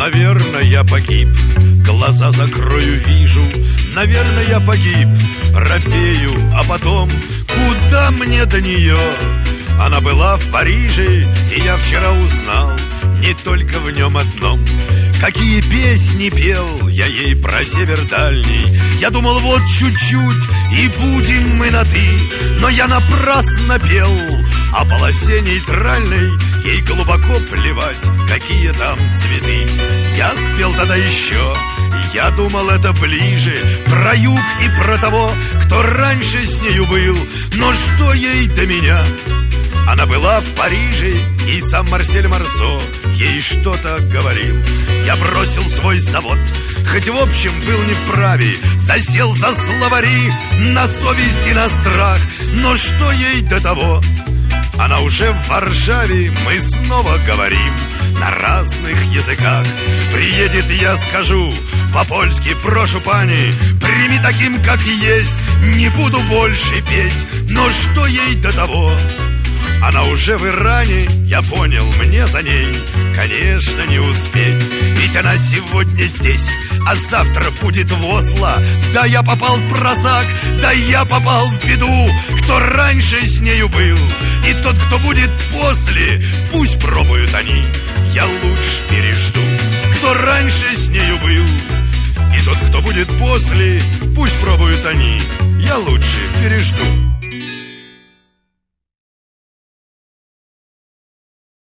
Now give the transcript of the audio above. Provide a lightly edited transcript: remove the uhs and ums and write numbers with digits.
Наверное, я погиб, глаза закрою, вижу. Наверное, я погиб, робею, а потом куда мне до нее? Она была в Париже, и я вчера узнал не только в нем одном. Какие песни пел я ей про север дальний. Я думал, вот чуть-чуть, и будем мы на «ты». Но я напрасно пел о полосе нейтральной. Ей глубоко плевать, какие там цветы. Я спел тогда еще, я думал, это ближе, про юг и про того, кто раньше с нею был. Но что ей до меня? Она была в Париже, и сам Марсель Марсо ей что-то говорил. Я бросил свой завод, хоть в общем был не вправе, засел за словари на совесть и на страх. Но что ей до того? Она уже в Варшаве, мы снова говорим на разных языках. Приедет, я скажу по-польски: прошу, пани, прими таким, как есть, не буду больше петь. Но что ей до того? Она уже в Иране, я понял, мне за ней, конечно, не успеть. Ведь она сегодня здесь, а завтра будет в Осло. Да я попал в просак, да я попал в беду. Кто раньше с нею был, и тот, кто будет после, пусть пробуют они, я лучше пережду. Кто раньше с нею был, и тот, кто будет после, пусть пробуют они, я лучше пережду.